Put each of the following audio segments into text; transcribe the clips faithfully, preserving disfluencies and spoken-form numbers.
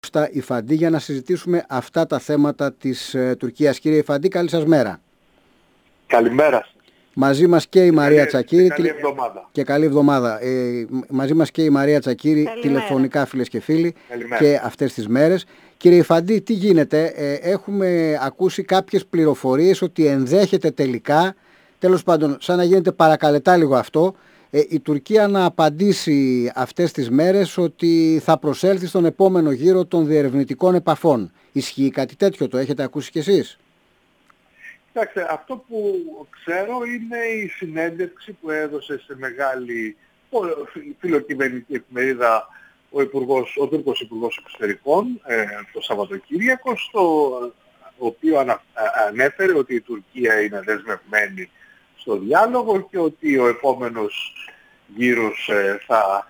Στα Ιφαντή για να συζητήσουμε αυτά τα θέματα της ε, Τουρκίας. Κύριε Ιφαντή, καλή σας μέρα. Καλημέρα σας. Μαζί μας και η και Μαρία καλή, Τσακύρη. Και καλή εβδομάδα. Και καλή εβδομάδα. Ε, μαζί μας και η Μαρία Τσακύρη, Καλημέρα. τηλεφωνικά φίλες και φίλοι. Καλημέρα. Και αυτές τις μέρες. Κύριε Ιφαντή, τι γίνεται? Ε, έχουμε ακούσει κάποιες πληροφορίες ότι ενδέχεται τελικά, τέλος πάντων, σαν να γίνεται παρακαλετά λίγο αυτό, ε, η Τουρκία να απαντήσει αυτές τις μέρες ότι θα προσέλθει στον επόμενο γύρο των διερευνητικών επαφών. Ισχύει κάτι τέτοιο? Το έχετε ακούσει κι εσείς? Κοιτάξτε, αυτό που ξέρω είναι η συνέντευξη που έδωσε σε μεγάλη φιλοκυβερνητική εφημερίδα ο, Υπουργός, ο Τούρκος Υπουργός Εξωτερικών ε, το Σαββατοκύριακο, στο οποίο ανα, ανέφερε ότι η Τουρκία είναι δεσμευμένη στο διάλογο και ότι ο επόμενος γύρος ε, θα,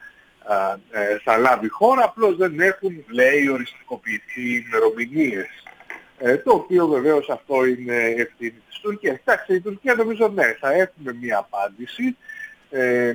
ε, θα λάβει χώρα, απλώς δεν έχουν, λέει, οριστικοποιηθεί ημερομηνίες. Ε, το οποίο βεβαίως αυτό είναι ευθύνη της Τουρκίας. Εντάξει, η Τουρκία νομίζω ναι, θα έχουμε μία απάντηση. Ε, ε,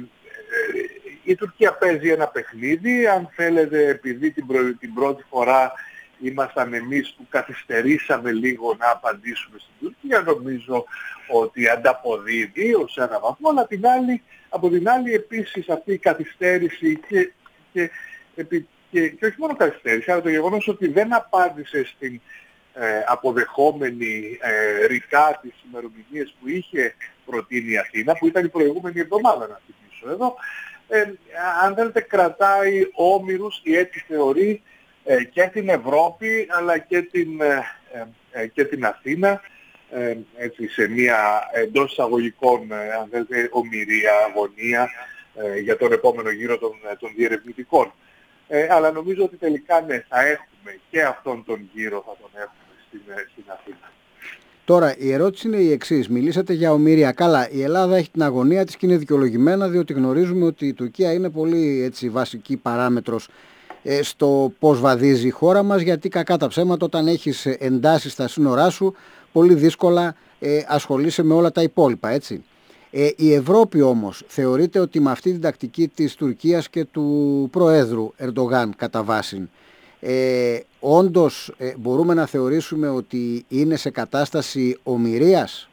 η Τουρκία παίζει ένα παιχνίδι, αν θέλετε, επειδή την, προ, την πρώτη φορά ήμασταν εμείς που καθυστερήσαμε λίγο να απαντήσουμε στην Τουρκία, νομίζω ότι ανταποδίδει ως ένα βαθμό, αλλά την άλλη, από την άλλη επίσης αυτή η καθυστέρηση και, και, και, και, και όχι μόνο καθυστέρηση, αλλά το γεγονός ότι δεν απάντησε στην Ε, αποδεχόμενη ε, ρητά τις ημερομηνίες που είχε προτείνει η Αθήνα, που ήταν η προηγούμενη εβδομάδα, να θυμίσω εδώ, ε, αν θέλετε κρατάει όμηρους ή έτσι θεωρεί ε, και την Ευρώπη αλλά και την, ε, ε, και την Αθήνα ε, έτσι, σε μια εντός εισαγωγικών ε, αν θέλετε ομηρία, αγωνία ε, για τον επόμενο γύρο των, των διερευνητικών. Ε, αλλά νομίζω ότι τελικά ναι, θα έχουμε και αυτόν τον γύρο θα τον έχουμε στην, στην Αθήνα. Τώρα η ερώτηση είναι η εξής. Μιλήσατε για ομήρια. Καλά, η Ελλάδα έχει την αγωνία της και είναι δικαιολογημένα, διότι γνωρίζουμε ότι η Τουρκία είναι πολύ έτσι, βασική παράμετρος ε, στο πώς βαδίζει η χώρα μας, γιατί κακά τα ψέματα όταν έχεις εντάσεις στα σύνορά σου πολύ δύσκολα ε, ασχολείσαι με όλα τα υπόλοιπα, έτσι. Ε, η Ευρώπη όμως θεωρείται ότι με αυτή την τακτική της Τουρκίας και του Προέδρου Ερντογάν κατά βάση, ε, όντως ε, μπορούμε να θεωρήσουμε ότι είναι σε κατάσταση ομηρίας?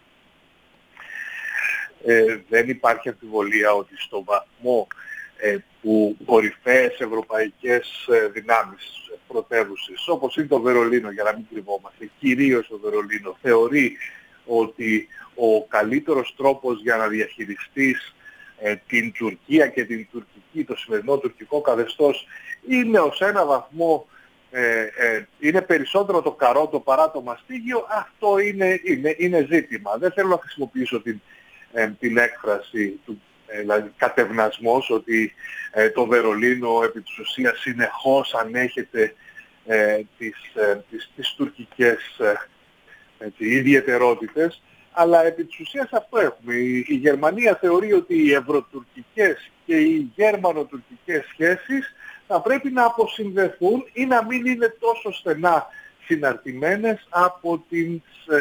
Ε, δεν υπάρχει αμφιβολία ότι στο βαθμό ε, που κορυφαίες ευρωπαϊκές ε, δυνάμεις πρωτεύουσες, όπως είναι το Βερολίνο, για να μην κρυβόμαστε, κυρίως το Βερολίνο, θεωρεί ότι ο καλύτερος τρόπος για να διαχειριστείς ε, την Τουρκία και την τουρκική, το σημερινό τουρκικό καθεστώς είναι ως ένα βαθμό ε, ε, είναι περισσότερο το καρότο παρά το μαστίγιο, αυτό είναι, είναι, είναι ζήτημα. Δεν θέλω να χρησιμοποιήσω την, ε, την έκφραση του ε, δηλαδή κατευνασμός ότι ε, το Βερολίνο επί της ουσίας συνεχώς ανέχεται ε, τις, ε, τις, τις τουρκικές ε, έτσι, ιδιαιτερότητες. Αλλά επί της ουσίας αυτό έχουμε. Η, η Γερμανία θεωρεί ότι οι ευρωτουρκικές και οι γερμανοτουρκικές σχέσεις θα πρέπει να αποσυνδεθούν ή να μην είναι τόσο στενά συναρτημένες από τις,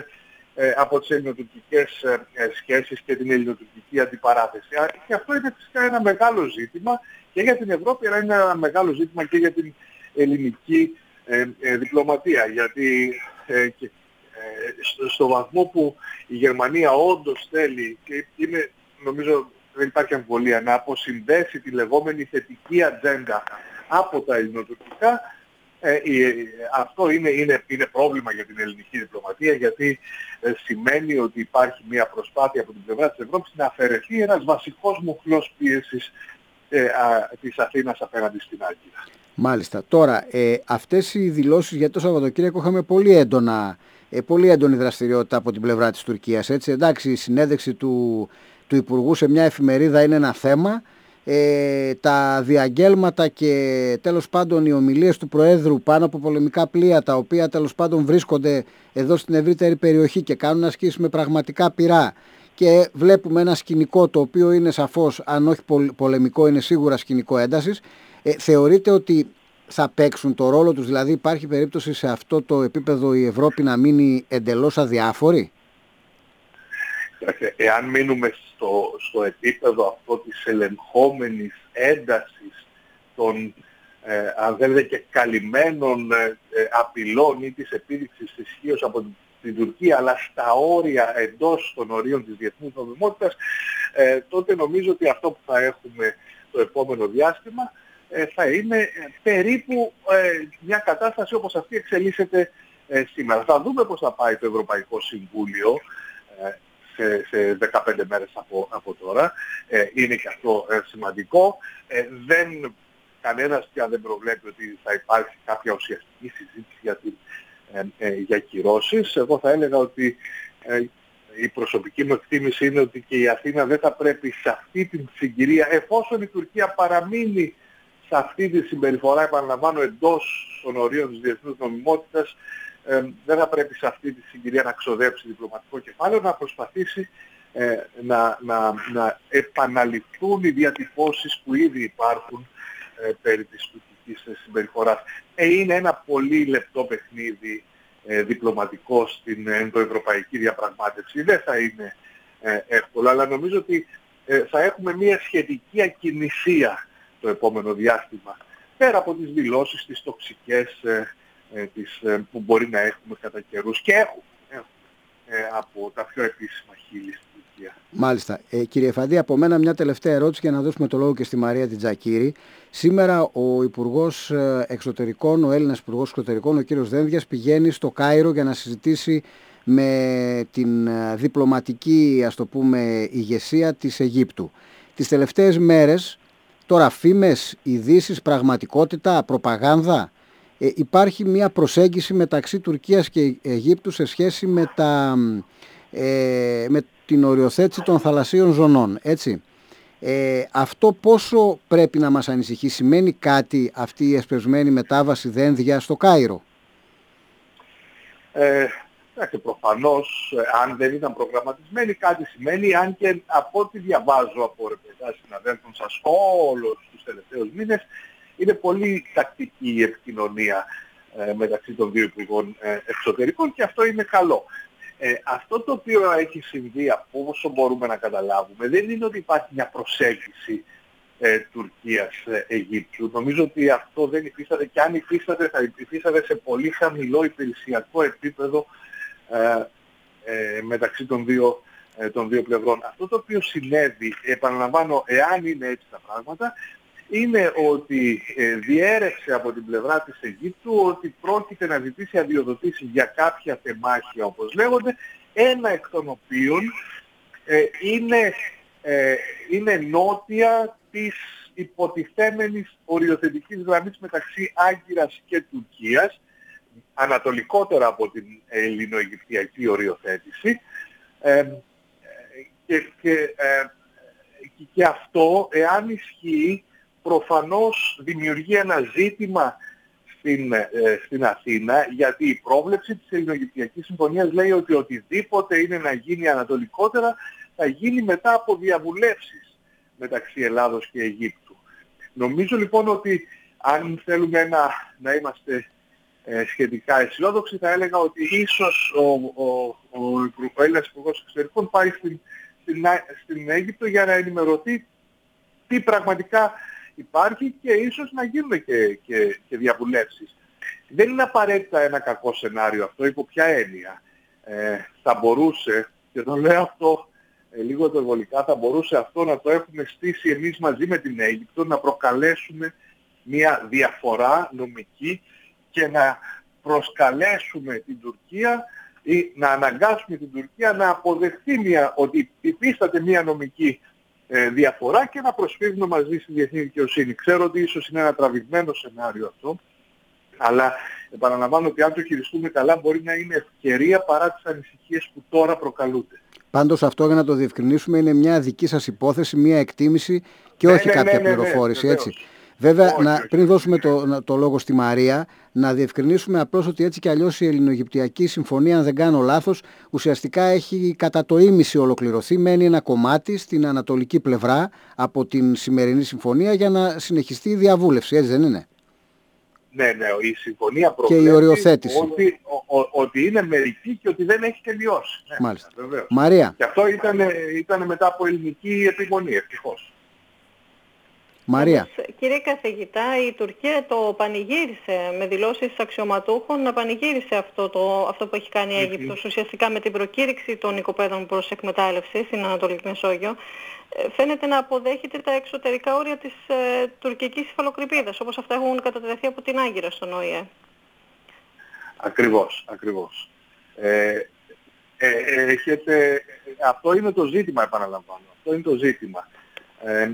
ε, από τις ελληνοτουρκικές ε, σχέσεις και την ελληνοτουρκική αντιπαράθεση. Και αυτό είναι φυσικά ένα μεγάλο ζήτημα και για την Ευρώπη, αλλά είναι ένα μεγάλο ζήτημα και για την ελληνική ε, ε, διπλωματία. Γιατί ε, και, στο, στο βαθμό που η Γερμανία όντως θέλει και είναι, νομίζω δεν υπάρχει αμφιβολία, να αποσυνδέσει τη λεγόμενη θετική ατζέντα από τα ελληνοτουρκικά, ε, ε, αυτό είναι, είναι, είναι πρόβλημα για την ελληνική διπλωματία, γιατί ε, σημαίνει ότι υπάρχει μια προσπάθεια από την πλευρά της Ευρώπης να αφαιρεθεί ένας βασικός μοχλός πίεσης ε, α, της Αθήνας απέναντι στην Άγκυρα. Μάλιστα. Τώρα, ε, αυτές οι δηλώσεις για το Σαββατοκύριακο είχαμε πολύ έντονα Ε, πολύ έντονη δραστηριότητα από την πλευρά της Τουρκίας. Έτσι. Εντάξει, η συνέντευξη του, του Υπουργού σε μια εφημερίδα είναι ένα θέμα. Ε, τα διαγγέλματα και τέλος πάντων οι ομιλίες του Προέδρου πάνω από πολεμικά πλοία, τα οποία τέλος πάντων βρίσκονται εδώ στην ευρύτερη περιοχή και κάνουν ασκήσεις με πραγματικά πυρά, και βλέπουμε ένα σκηνικό το οποίο είναι σαφώς, αν όχι πολεμικό, είναι σίγουρα σκηνικό έντασης. Ε, θεωρείτε ότι θα παίξουν το ρόλο τους, δηλαδή υπάρχει περίπτωση σε αυτό το επίπεδο η Ευρώπη να μείνει εντελώς αδιάφορη? Εάν μείνουμε στο, στο επίπεδο αυτό της ελεγχόμενης έντασης των ε, αν θέλετε και καλυμμένων ε, ε, απειλών ή της επίδειξης ισχύως από την Τουρκία, αλλά στα όρια εντός των ορίων της διεθνούς νομιμότητας, ε, τότε νομίζω ότι αυτό που θα έχουμε το επόμενο διάστημα ε, θα είναι ε, περίπου ε, μια κατάσταση όπως αυτή εξελίσσεται ε, σήμερα. Θα δούμε πώς θα πάει το Ευρωπαϊκό Συμβούλιο ε, σε, σε δεκαπέντε μέρες από, από τώρα. Ε, είναι και αυτό ε, σημαντικό. Ε, δεν, κανένας πια δεν προβλέπει ότι θα υπάρξει κάποια ουσιαστική συζήτηση για, την, ε, ε, για κυρώσεις. Εγώ θα έλεγα ότι ε, η προσωπική μου εκτίμηση είναι ότι και η Αθήνα δεν θα πρέπει σε αυτή την συγκυρία, εφόσον η Τουρκία παραμείνει σε αυτή τη συμπεριφορά, επαναλαμβάνω, εντός των ορίων της διεθνούς νομιμότητας, ε, δεν θα πρέπει σε αυτή τη συγκυρία να ξοδέψει διπλωματικό κεφάλαιο, να προσπαθήσει ε, να, να, να επαναληφθούν οι διατυπώσεις που ήδη υπάρχουν ε, περί της τουρκικής συμπεριφοράς. Ε, είναι ένα πολύ λεπτό παιχνίδι ε, διπλωματικό στην ενδοευρωπαϊκή διαπραγμάτευση. Δεν θα είναι ε, εύκολο, αλλά νομίζω ότι ε, θα έχουμε μια σχετική ακινησία το επόμενο διάστημα. Πέρα από τις δηλώσεις, τις τοξικές ε, ε, τις, ε, που μπορεί να έχουμε κατά καιρούς και έχουμε, έχουμε ε, από τα πιο επίσημα χείλη στην Τουρκία. Μάλιστα. Ε, κύριε Εφαντή, από μένα μια τελευταία ερώτηση για να δώσουμε το λόγο και στη Μαρία Τιτζακύρη. Σήμερα ο Υπουργός Εξωτερικών, ο Έλληνας Υπουργός Εξωτερικών, ο κύριος Δένδιας, πηγαίνει στο Κάιρο για να συζητήσει με την διπλωματική, ας το πούμε, ηγεσία της Αιγύπτου. Τις τελευταίες μέρες, τώρα φήμες, ειδήσεις, πραγματικότητα, προπαγάνδα, ε, υπάρχει μια προσέγγιση μεταξύ Τουρκίας και Αιγύπτου σε σχέση με, τα, ε, με την οριοθέτηση των θαλασσίων ζωνών, έτσι. Ε, αυτό πόσο πρέπει να μας ανησυχεί? Σημαίνει κάτι αυτή η εσπεσμένη μετάβαση Δένδια στο Κάιρο? Ε, και προφανώς, αν δεν ήταν προγραμματισμένη, κάτι σημαίνει, αν και από ό,τι διαβάζω από ρεπορτάζ συναδέλφων σας όλους τους τελευταίους μήνες, είναι πολύ τακτική η επικοινωνία ε, μεταξύ των δύο υπουργών ε, εξωτερικών και αυτό είναι καλό. Ε, αυτό το οποίο έχει συμβεί, από όσο μπορούμε να καταλάβουμε, δεν είναι ότι υπάρχει μια προσέγγιση ε, Τουρκίας-Αιγύπτου. Νομίζω ότι αυτό δεν υφίσταται, και αν υφίσταται θα υφίσταται σε πολύ χαμηλό υπηρεσιακό επίπεδο ε, ε, μεταξύ των δύο, ε, των δύο πλευρών. Αυτό το οποίο συνέβη, επαναλαμβάνω, εάν είναι έτσι τα πράγματα, είναι ότι ε, διέρευσε από την πλευρά της Αιγύπτου ότι πρόκειται να ζητήσει αδειοδοτήσεις για κάποια τεμάχια, όπως λέγονται, ένα εκ των οποίων ε, είναι, ε, είναι νότια της υποτιθέμενης οριοθετικής γραμμής μεταξύ Άγκυρας και Τουρκίας, ανατολικότερα από την ελληνοαιγυπτιακή οριοθέτηση, ε, και, και, ε, και αυτό, εάν ισχύει, προφανώς δημιουργεί ένα ζήτημα στην, ε, στην Αθήνα, γιατί η πρόβλεψη της Ελληνοαιγυπτιακής Συμφωνίας λέει ότι οτιδήποτε είναι να γίνει ανατολικότερα θα γίνει μετά από διαβουλεύσεις μεταξύ Ελλάδος και Αιγύπτου. Νομίζω λοιπόν ότι αν θέλουμε να, να είμαστε ε, σχετικά αισιόδοξοι, θα έλεγα ότι ίσως ο, ο, ο, ο Έλληνας Υπουργός Εξωτερικών πάει στην, στην, στην Αίγυπτο για να ενημερωθεί τι πραγματικά υπάρχει και ίσως να γίνουν και, και, και διαβουλεύσεις. Δεν είναι απαραίτητα ένα κακό σενάριο αυτό, υπό ποια έννοια. Ε, θα μπορούσε, και το λέω αυτό ε, λίγο υπερβολικά, θα μπορούσε αυτό να το έχουμε στήσει εμείς μαζί με την Αίγυπτο, να προκαλέσουμε μια διαφορά νομική και να προσκαλέσουμε την Τουρκία ή να αναγκάσουμε την Τουρκία να αποδεχτεί μια, ότι υφίσταται μια νομική διαφορά και να προσφύγουμε μαζί στη διεθνή δικαιοσύνη. Ξέρω ότι ίσως είναι ένα τραβηγμένο σενάριο αυτό, αλλά επαναλαμβάνω ότι αν το χειριστούμε καλά μπορεί να είναι ευκαιρία παρά τις ανησυχίες που τώρα προκαλούνται. Πάντως αυτό, για να το διευκρινίσουμε, είναι μια δική σας υπόθεση, μια εκτίμηση και ναι, όχι ναι, κάποια ναι, ναι, ναι, πληροφόρηση, ναι, έτσι. Βέβαια, όχι, να, όχι. πριν δώσουμε το, το λόγο στη Μαρία, να διευκρινίσουμε απλώς ότι έτσι κι αλλιώς η Ελληνοαιγυπτιακή Συμφωνία, αν δεν κάνω λάθος, ουσιαστικά έχει κατά το ίμιση ολοκληρωθεί. Μένει ένα κομμάτι στην ανατολική πλευρά από την σημερινή συμφωνία για να συνεχιστεί η διαβούλευση, έτσι δεν είναι? Ναι, ναι, η συμφωνία και η οριοθέτηση. Ότι, ο, ο, ότι είναι μερική και ότι δεν έχει τελειώσει. Ναι, μάλιστα. Βεβαίως. Μαρία. Και αυτό ήταν, ήταν μετά από ελληνική επιμονή, ευτυχώς. Μαρία. Όμως, κύριε καθηγητά, η Τουρκία το πανηγύρισε με δηλώσεις αξιωματούχων, να πανηγύρισε αυτό, το, αυτό που έχει κάνει η Αίγυπτος, ουσιαστικά με την προκήρυξη των οικοπαίδων προς εκμετάλλευση στην Ανατολική Μεσόγειο. Ε, φαίνεται να αποδέχεται τα εξωτερικά όρια της ε, τουρκικής υφαλοκρηπίδας, όπως αυτά έχουν κατατεθεί από την Άγκυρα στον Ο Η Ε. Ακριβώς, ακριβώς. Ε, ε, ε, έχετε, αυτό είναι το ζήτημα, επαναλαμβάνω. Αυτό είναι το ζήτημα. Ε,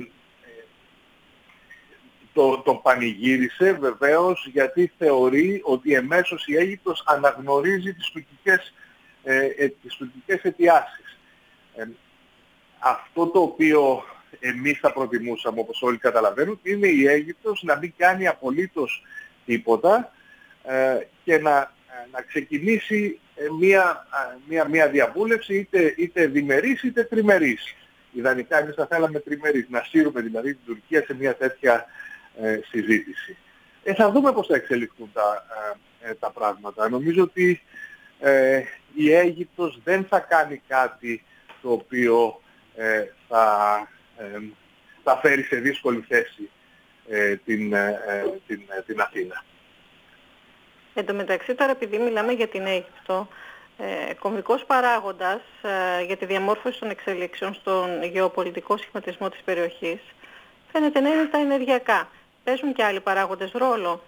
Το, το πανηγύρισε βεβαίως γιατί θεωρεί ότι εμέσως η Αίγυπτος αναγνωρίζει τις τουρκικές, ε, ε, τις τουρκικές αιτιάσεις. Ε, αυτό το οποίο εμείς θα προτιμούσαμε, όπως όλοι καταλαβαίνουν, είναι η Αίγυπτος να μην κάνει απολύτως τίποτα ε, και να, να ξεκινήσει μία, μία, μία διαβούλευση είτε, είτε διμερής είτε τριμερής. Ιδανικά εμείς θα θέλαμε τριμερής, να σύρουμε δηλαδή την Τουρκία σε μια τέτοια Ε, συζήτηση. Ε, θα δούμε πώς θα εξελιχθούν τα, ε, τα πράγματα. Νομίζω ότι ε, η Αίγυπτος δεν θα κάνει κάτι το οποίο ε, θα, ε, θα φέρει σε δύσκολη θέση ε, την, ε, την, ε, την Αθήνα. Εν τω μεταξύ, τώρα επειδή μιλάμε για την Αίγυπτο, ε, κομβικός παράγοντας ε, για τη διαμόρφωση των εξελίξεων στον γεωπολιτικό σχηματισμό της περιοχής φαίνεται να είναι τα ενεργειακά. Παίζουν και άλλοι παράγοντες ρόλο?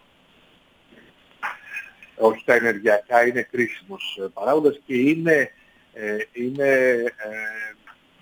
Όχι, τα ενεργειακά είναι κρίσιμος παράγοντας και είναι, ε, είναι ε,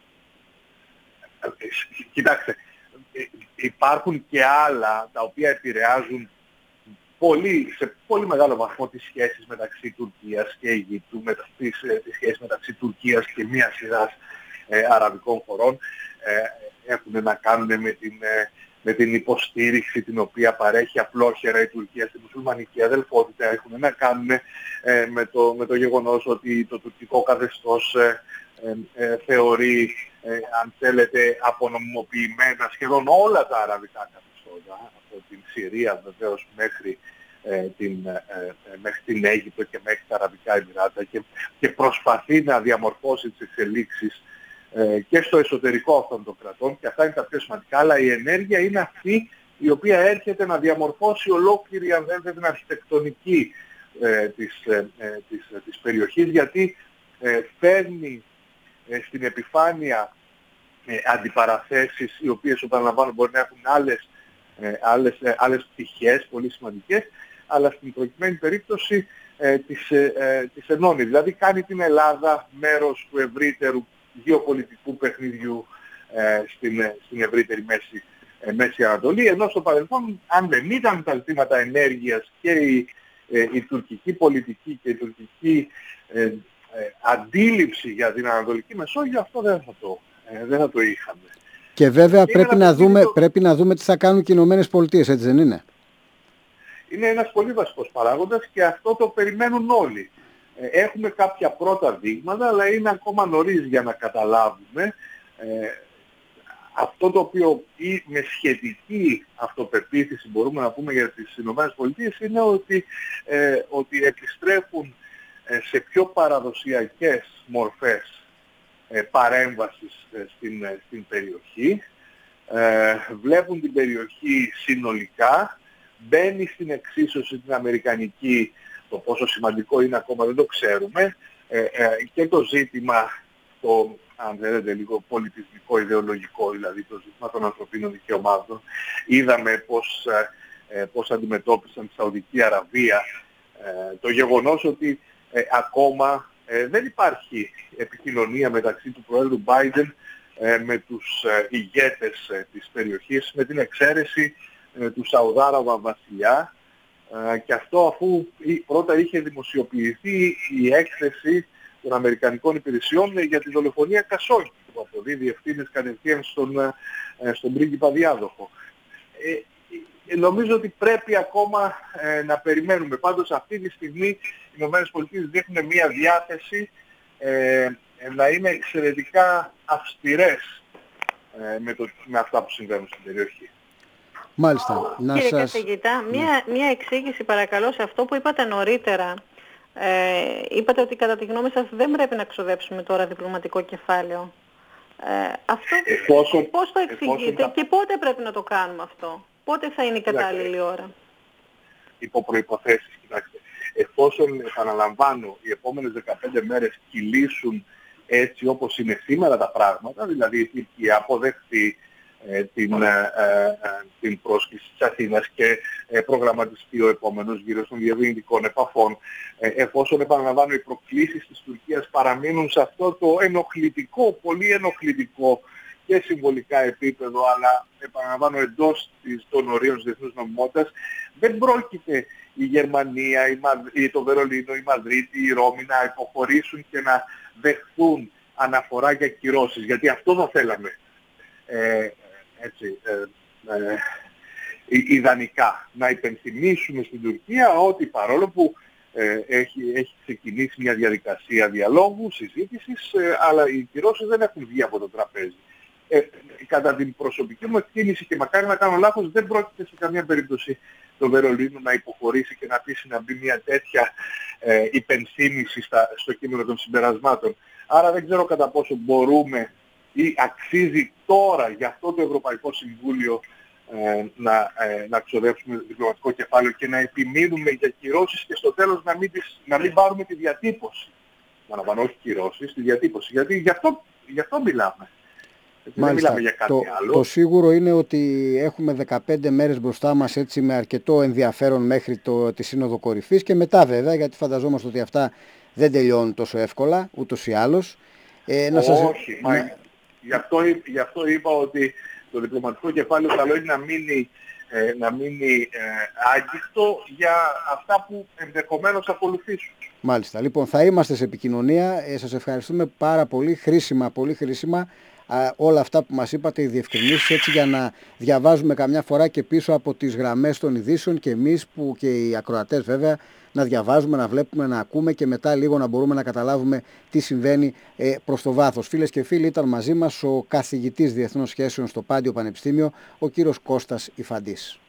ε, κοιτάξτε, ε, υπάρχουν και άλλα τα οποία επηρεάζουν πολύ, σε πολύ μεγάλο βαθμό τις σχέσεις μεταξύ Τουρκίας και Αιγύπτου, με τις, τις σχέσεις μεταξύ Τουρκίας και μία σειράς ε, αραβικών χωρών. Ε, έχουν να κάνουν με την, ε, με την υποστήριξη την οποία παρέχει απλόχερα η Τουρκία στη μουσουλμανική αδελφότητα. Έχουν να κάνουν ε, με, το, με το γεγονός ότι το τουρκικό καθεστώς ε, ε, ε, θεωρεί, ε, αν θέλετε, απονομιμοποιημένα σχεδόν όλα τα αραβικά καθεστώτα, από την Συρία βεβαίως μέχρι, ε, την, ε, ε, μέχρι την Αίγυπτο και μέχρι τα Αραβικά Εμιράτα και, και προσπαθεί να διαμορφώσει τις εξελίξεις και στο εσωτερικό αυτών των κρατών, και αυτά είναι τα πιο σημαντικά, αλλά η ενέργεια είναι αυτή η οποία έρχεται να διαμορφώσει ολόκληρη, αν θέλετε, την αρχιτεκτονική ε, της, ε, της, ε, της περιοχής, γιατί ε, φέρνει ε, στην επιφάνεια ε, αντιπαραθέσεις, οι οποίες, επαναλαμβάνω, μπορεί να έχουν άλλες, ε, άλλες, ε, άλλες πτυχές πολύ σημαντικές, αλλά στην προκειμένη περίπτωση ε, της, ε, της ενώνει. Δηλαδή κάνει την Ελλάδα μέρος του ευρύτερου γεωπολιτικού παιχνιδιού ε, στην, στην ευρύτερη Μέση, ε, Μέση Ανατολή, ενώ στο παρελθόν, αν δεν ήταν τα ζητήματα ενέργειας και η, ε, η τουρκική πολιτική και η τουρκική ε, ε, αντίληψη για την Ανατολική Μεσόγειο, αυτό δεν θα το, ε, δεν θα το είχαμε. Και βέβαια είναι πρέπει να, δούμε, το... πρέπει να δούμε τι θα κάνουν και οι Ηνωμένες Πολιτείες, έτσι δεν είναι? Είναι ένας πολύ βασικός παράγοντας και αυτό το περιμένουν όλοι. Έχουμε κάποια πρώτα δείγματα, αλλά είναι ακόμα νωρίς για να καταλάβουμε. Ε, αυτό το οποίο ή με σχετική αυτοπεποίθηση μπορούμε να πούμε για τις Ηνωμένες Πολιτείες είναι ότι, ε, ότι επιστρέφουν ε, σε πιο παραδοσιακές μορφές ε, παρέμβασης ε, στην, ε, στην περιοχή. Ε, βλέπουν την περιοχή συνολικά, μπαίνει στην εξίσωση την αμερικανική. Το πόσο σημαντικό είναι ακόμα δεν το ξέρουμε, ε, ε, και το ζήτημα, το, αν θέλετε, λίγο πολιτισμικό, ιδεολογικό, δηλαδή το ζήτημα των ανθρωπίνων δικαιωμάτων. Είδαμε πώς, ε, πώς αντιμετώπισαν τη Σαουδική Αραβία ε, το γεγονός ότι ε, ακόμα ε, δεν υπάρχει επικοινωνία μεταξύ του Προέδρου Biden ε, με τους ε, ηγέτες ε, της περιοχής, με την εξαίρεση ε, του Σαουδάραβα βασιλιά. Uh, και αυτό αφού πρώτα είχε δημοσιοποιηθεί η έκθεση των Αμερικανικών υπηρεσιών για τη δολοφονία Κασόγγι, που αποδίδει ευθύνες κατευθείαν στον, στον πρίγκιπα διάδοχο. Ε, ε, νομίζω ότι πρέπει ακόμα ε, να περιμένουμε. Πάντως αυτή τη στιγμή οι Ηνωμένες Πολιτείες δείχνουν μια διάθεση ε, να είναι εξαιρετικά αυστηρές ε, με, το, με αυτά που συμβαίνουν στην περιοχή. Μάλιστα. Να Κύριε σας... καθηγητά, μία, μία εξήγηση παρακαλώ σε αυτό που είπατε νωρίτερα. Ε, είπατε ότι κατά τη γνώμη σας δεν πρέπει να ξοδέψουμε τώρα διπλωματικό κεφάλαιο. Ε, αυτό εφόσον, πώς το εξηγείτε εφόσον... και πότε πρέπει να το κάνουμε αυτό? Πότε θα είναι η κατάλληλη ώρα? Υπό προϋποθέσεις, κοιτάξτε. Εφόσον, επαναλαμβάνω, οι επόμενες δεκαπέντε μέρες κυλήσουν έτσι όπως είναι σήμερα τα πράγματα, δηλαδή η Τουρκία αποδεχθεί ε, την, ε, ε, την πρόσκληση της Αθήνας και ε, προγραμματιστεί ο επόμενος γύρος των διευρυντικών επαφών, ε, εφόσον, επαναλαμβάνω, οι προκλήσεις της Τουρκίας παραμείνουν σε αυτό το ενοχλητικό, πολύ ενοχλητικό και συμβολικά επίπεδο, αλλά επαναλαμβάνω εντός της, των ορίων της διεθνούς νομιμότητας, δεν πρόκειται η Γερμανία, η Μαδ... το Βερολίνο, η Μαδρίτη, η Ρώμη να υποχωρήσουν και να δεχθούν αναφορά για κυρώσεις, γιατί αυτό θα θέλαμε. Ε, έτσι, ε, ε, ιδανικά να υπενθυμίσουμε στην Τουρκία ότι παρόλο που ε, έχει, έχει ξεκινήσει μια διαδικασία διαλόγου, συζήτησης, ε, αλλά οι κυρώσεις δεν έχουν βγει από το τραπέζι. Ε, κατά την προσωπική μου εκτίμηση, και μακάρι να κάνω λάθος, δεν πρόκειται σε καμία περίπτωση το Βερολίνο να υποχωρήσει και να αφήσει να μπει μια τέτοια ε, υπενθύμηση στα, στο κείμενο των συμπερασμάτων. Άρα δεν ξέρω κατά πόσο μπορούμε ή αξίζει τώρα για αυτό το Ευρωπαϊκό Συμβούλιο ε, να, ε, να ξοδέψουμε διπλωματικό κεφάλαιο και να επιμείνουμε για κυρώσεις και στο τέλος να μην, τις, να μην πάρουμε τη διατύπωση. Παραπάνω όχι κυρώσεις, τη διατύπωση. Γιατί γι' αυτό, γι' αυτό μιλάμε. Μάλιστα, για κάτι το, άλλο. το σίγουρο είναι ότι έχουμε δεκαπέντε μέρες μπροστά μας, έτσι, με αρκετό ενδιαφέρον μέχρι το, τη Σύνοδο Κορυφής και μετά βέβαια, γιατί φανταζόμαστε ότι αυτά δεν τελειώνουν τόσο εύκολα ούτως ή άλλως. Ε, να σας... Όχι, μα να... γι, αυτό, γι' αυτό είπα ότι το διπλωματικό κεφάλαιο καλό είναι να μείνει, ε, να μείνει ε, άγγικτο για αυτά που ενδεχομένως ακολουθήσουν. Μάλιστα, λοιπόν, θα είμαστε σε επικοινωνία. Ε, σας ευχαριστούμε πάρα πολύ, χρήσιμα, πολύ χρήσιμα. Α, όλα αυτά που μας είπατε, οι διευκρινήσεις, έτσι, για να διαβάζουμε καμιά φορά και πίσω από τις γραμμές των ειδήσεων και εμείς που και οι ακροατές βέβαια να διαβάζουμε, να βλέπουμε, να ακούμε και μετά λίγο να μπορούμε να καταλάβουμε τι συμβαίνει ε, προς το βάθος. Φίλες και φίλοι, ήταν μαζί μας ο καθηγητής Διεθνών Σχέσεων στο Πάντιο Πανεπιστήμιο, ο κύριος Κώστας Ιφαντής.